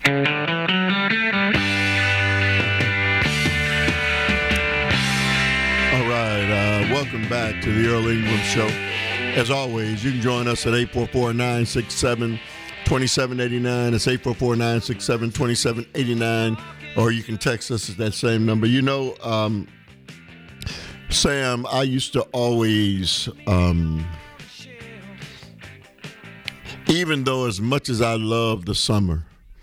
All right, welcome back to the Earl Ingram Show. As always, you can join us at 844-967-2789. It's 844-967-2789. Or you can text us at that same number. You know, Sam, I used to always, even though as much as I love the summer,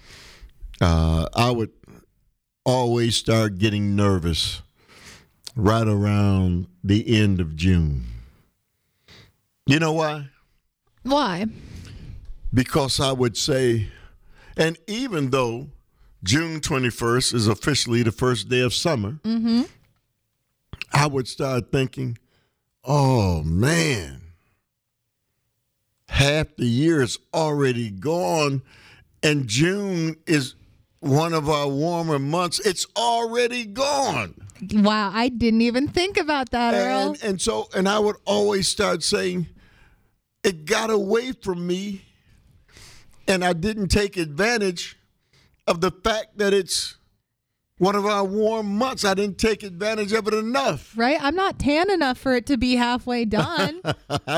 I would always start getting nervous right around the end of June. You know why? Why? Because I would say, and even though June 21st is officially the first day of summer, I would start thinking, oh, man, half the year is already gone, and June is one of our warmer months. It's already gone. Wow, I didn't even think about that, Earl. And I would always start saying, it got away from me, and I didn't take advantage of the fact that it's one of our warm months. I didn't take advantage of it enough. Right? I'm not tan enough for it to be halfway done. I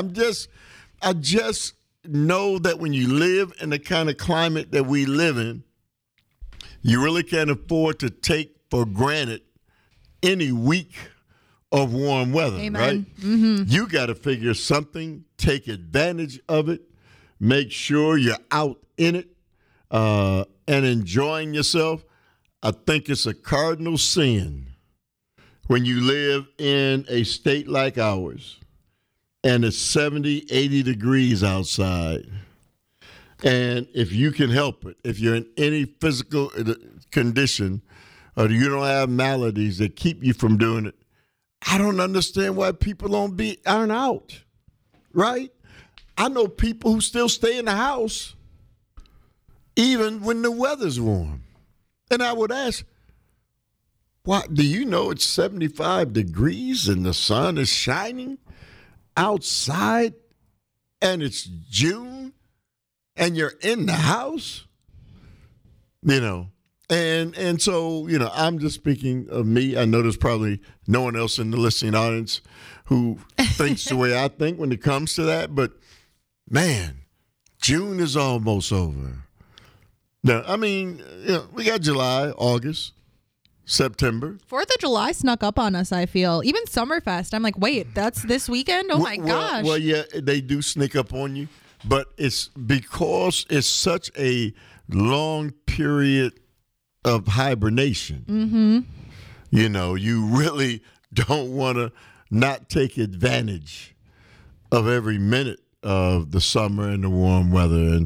just know that when you live in the kind of climate that we live in, you really can't afford to take for granted any week of warm weather. Amen. Right? Mm-hmm. You got to figure something, take advantage of it, make sure you're out in it and enjoying yourself. I think it's a cardinal sin when you live in a state like ours and it's 70, 80 degrees outside. And if you can help it, if you're in any physical condition or you don't have maladies that keep you from doing it, I don't understand why people aren't out, right? I know people who still stay in the house even when the weather's warm. And I would ask, why, do you know it's 75 degrees and the sun is shining outside and it's June and you're in the house? You know, and so, you know, I'm just speaking of me. I know there's probably no one else in the listening audience who thinks the way I think when it comes to that. But, man, June is almost over. Now, I mean, you know, we got July, August, September. 4th of July snuck up on us, I feel. Even Summerfest. I'm like, wait, that's this weekend? Oh, my gosh. Well, yeah, they do sneak up on you. But it's because it's such a long period of hibernation. Mm-hmm. You know, you really don't want to not take advantage of every minute of the summer and the warm weather.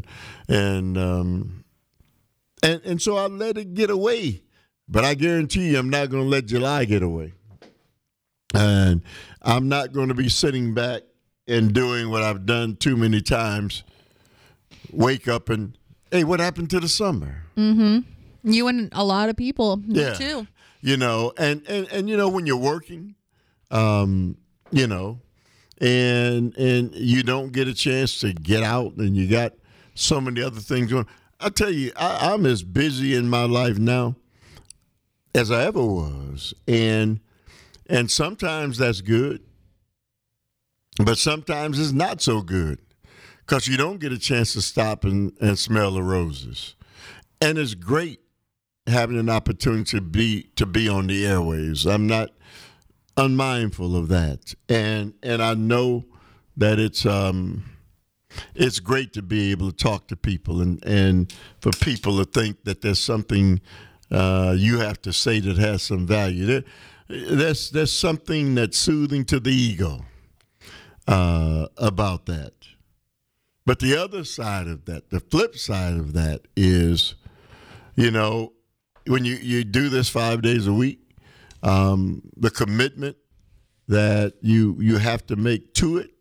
And so I let it get away. But I guarantee you I'm not going to let July get away. And I'm not going to be sitting back and doing what I've done too many times. Wake up and, hey, what happened to the summer? Mm-hmm. You and a lot of people, yeah. Me too. You know, and you know, when you're working, you know, and you don't get a chance to get out and you got so many other things going. I tell you, I'm as busy in my life now as I ever was. And sometimes that's good, but sometimes it's not so good because you don't get a chance to stop and smell the roses. And it's great having an opportunity to be on the airwaves. I'm not unmindful of that. And I know that it's great to be able to talk to people and for people to think that there's something you have to say that has some value. There's something that's soothing to the ego about that. But the other side of that, the flip side of that is, you know, when you do this 5 days a week, the commitment that you have to make to it,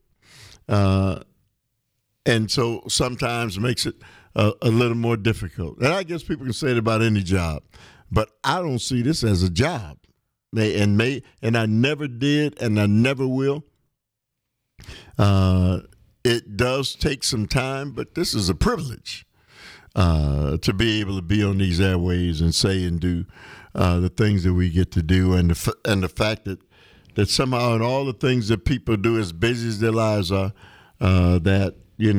and so sometimes makes it a little more difficult. And I guess people can say it about any job, but I don't see this as a job. And I never did, and I never will. It does take some time, but this is a privilege to be able to be on these airways and say and do the things that we get to do, and the fact that somehow in all the things that people do, as busy as their lives are, that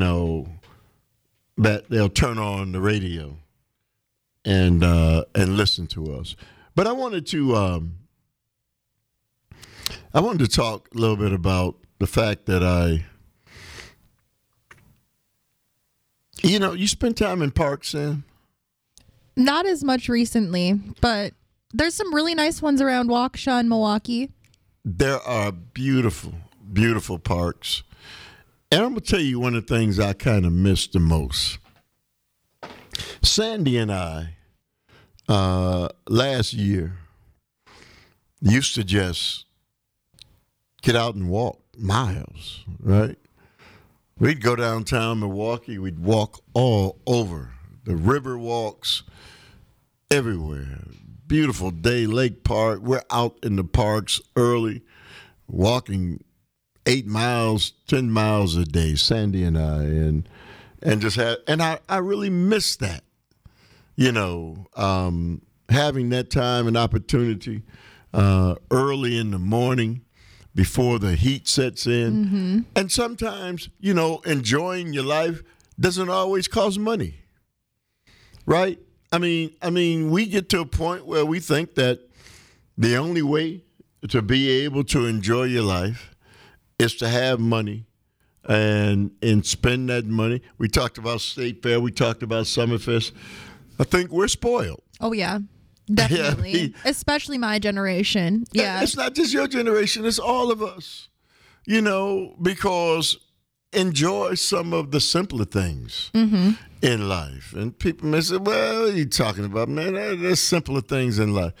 that they'll turn on the radio and listen to us. But I wanted to talk a little bit about the fact that you spend time in parks, Sam? Not as much recently, but there's some really nice ones around Waukesha and Milwaukee. There are beautiful, beautiful parks. And I'm going to tell you one of the things I kind of miss the most. Sandy and I, last year, used to just get out and walk miles, right? We'd go downtown Milwaukee. We'd walk all over. The river walks everywhere. Beautiful day, Lake Park. We're out in the parks early, walking 8 miles, 10 miles a day, Sandy and I, and just I really miss that, having that time and opportunity early in the morning before the heat sets in. Mm-hmm. And sometimes, enjoying your life doesn't always cost money, right? I mean, we get to a point where we think that the only way to be able to enjoy your life is to have money and spend that money. We talked about State Fair. We talked about Summerfest. I think we're spoiled. Oh, yeah. Definitely. Especially my generation. Yeah. It's not just your generation. It's all of us, because enjoy some of the simpler things in life. And people may say, well, what are you talking about, man? There's simpler things in life.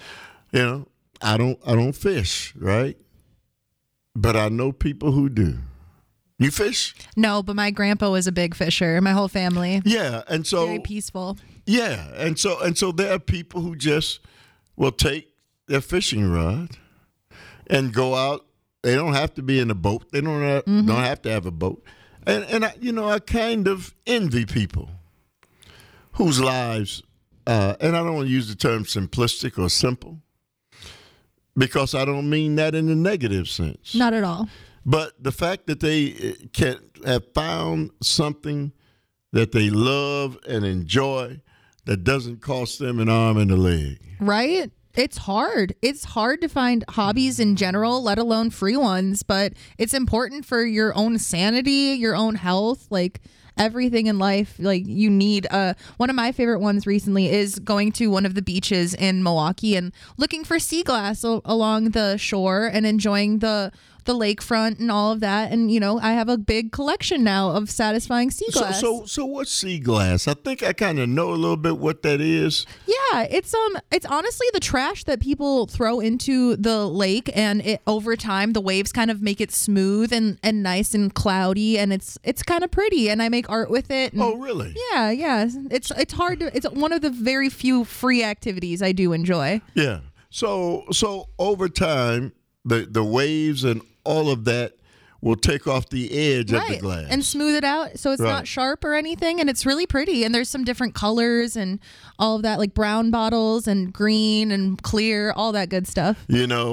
I don't fish, right? But I know people who do. You fish? No, but my grandpa was a big fisher. My whole family. Yeah, and so very peaceful. Yeah, and so there are people who just will take their fishing rod and go out. They don't have to be in a boat. They don't have to have a boat. And I kind of envy people whose lives, and I don't want to use the term simplistic or simple, because I don't mean that in a negative sense. Not at all. But the fact that they can have found something that they love and enjoy that doesn't cost them an arm and a leg. Right? It's hard. It's hard to find hobbies in general, let alone free ones, but it's important for your own sanity, your own health, like everything in life. Like you need one of my favorite ones recently is going to one of the beaches in Milwaukee and looking for sea glass along the shore and enjoying the lakefront and all of that. And, I have a big collection now of satisfying sea glass. So what's sea glass? I think I kind of know a little bit what that is. Yeah, it's honestly the trash that people throw into the lake, and over time the waves kind of make it smooth and nice and cloudy, and it's kind of pretty, and I make art with it. Oh, really? Yeah. It's hard it's one of the very few free activities I do enjoy. Yeah. So over time the waves and all of that will take off the edge of the glass. And smooth it out so it's not sharp or anything, and it's really pretty. And there's some different colors and all of that, like brown bottles and green and clear, all that good stuff.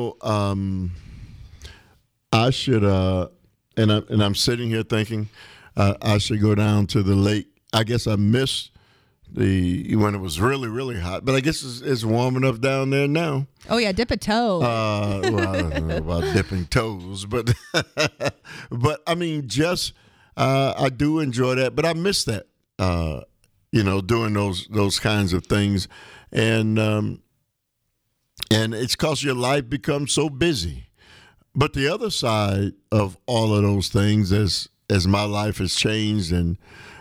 I should, and I'm sitting here thinking I should go down to the lake. I guess I missed when it was really, really hot, but I guess it's warm enough down there now. Oh yeah, dip a toe. Well, I don't know about dipping toes, but I mean, just I do enjoy that, but I miss that. Doing those kinds of things, and it's because your life becomes so busy. But the other side of all of those things, as my life has changed, and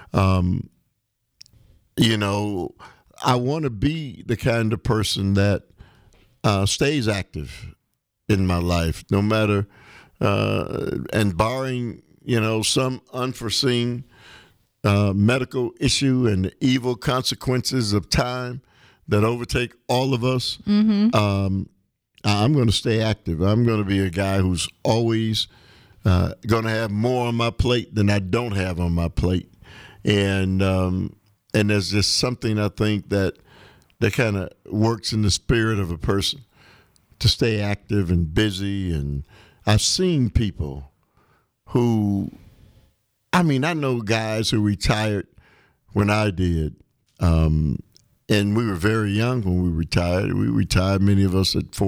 I want to be the kind of person that stays active in my life, no matter, and barring, some unforeseen medical issue and the evil consequences of time that overtake all of us. Mm-hmm. I'm going to stay active. I'm going to be a guy who's always going to have more on my plate than I don't have on my plate. And And there's just something I think that kind of works in the spirit of a person to stay active and busy. And I've seen people who, I know guys who retired when I did. And we were very young when we retired. We retired, many of us at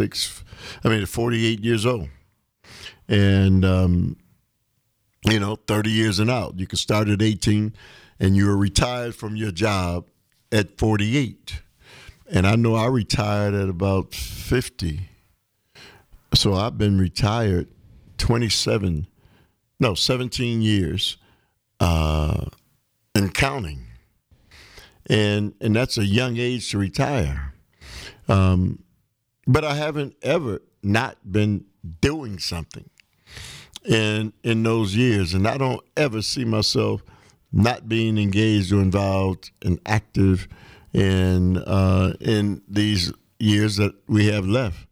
48 years old. And, 30 years and out. You could start at 18 and you were retired from your job at 48. And I know I retired at about 50. So I've been retired 17 years and counting. And that's a young age to retire. But I haven't ever not been doing something in those years. And I don't ever see myself not being engaged or involved and active in these years that we have left.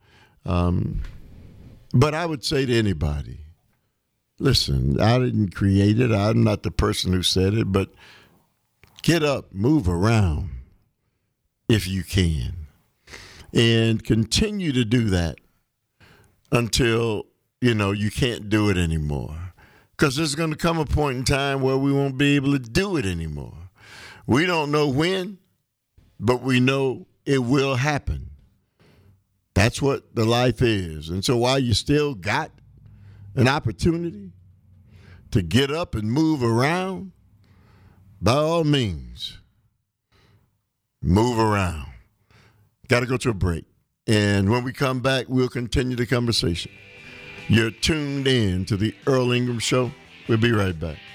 But I would say to anybody, listen, I didn't create it. I'm not the person who said it, but get up, move around if you can, and continue to do that until, you can't do it anymore. Because there's going to come a point in time where we won't be able to do it anymore. We don't know when, but we know it will happen. That's what the life is. And so while you still got an opportunity to get up and move around, by all means, move around. Got to go to a break. And when we come back, we'll continue the conversation. You're tuned in to the Earl Ingram Show. We'll be right back.